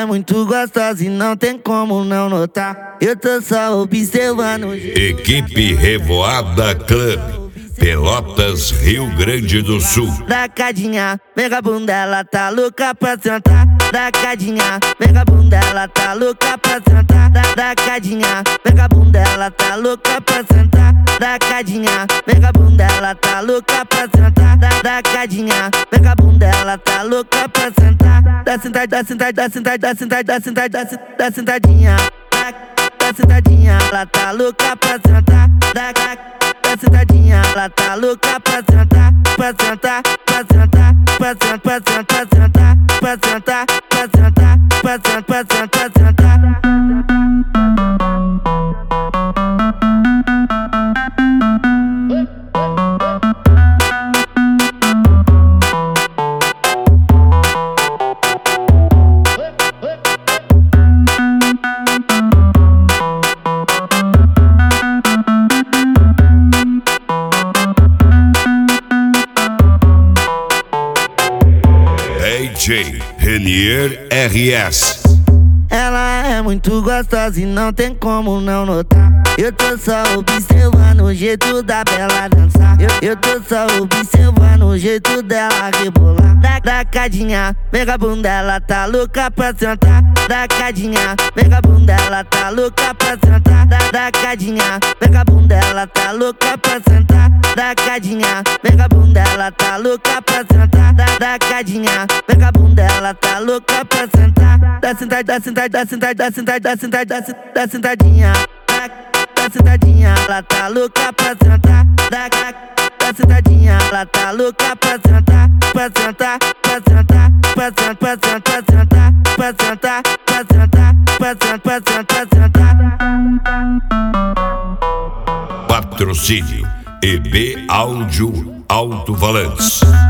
é muito gostosa e não tem como não notar. Eu tô só observando. Equipe Revoada Club, Pelotas, Rio Grande do Sul. Dacadinha, mega bunda, ela tá louca pra sentar. Dacadinha, mega bunda, ela tá louca pra sentar. Dacadinha, mega bunda, ela tá louca pra sentar. Dacadinha, mega bunda, ela tá louca pra sentar. Dacadinha, mega bunda, ela tá louca pra sentar. Dá sentadinha, dá sentadinha, dá sentadinha, ela tá louca pra sentar. Dá sentadinha, ela tá louca pra sentar, pra sentar, pra sentar, pra sentar, pra sentar, pra sentar, pra sentar, pra sentar, pra sentar, pra sentar. DJ Renier RS. Ela é muito gostosa e não tem como não notar. Eu tô só observando o jeito da bela dançar. Eu tô só observando o jeito dela rebolar. Dacadinha, mega bunda, ela tá louca pra sentar. Dacadinha, mega bunda, ela tá louca pra sentar. Dacadinha, mega bunda, ela tá louca pra sentar. Dacadinha, mega bunda, ela tá louca pra sentar. Dacadinha, mega bunda, ela tá louca pra sentar. Dá sentadinha, dá sentadinha, ela tá louca pra sentar. Dá sentadinha, ela tá louca pra sentar, pra sentar, pra sentar, pra sentar, pra sentar, pra sentar, pra sentar, pra sentar, pra sentar, pra sentar. Patrocínio EB Áudio Alto Valença.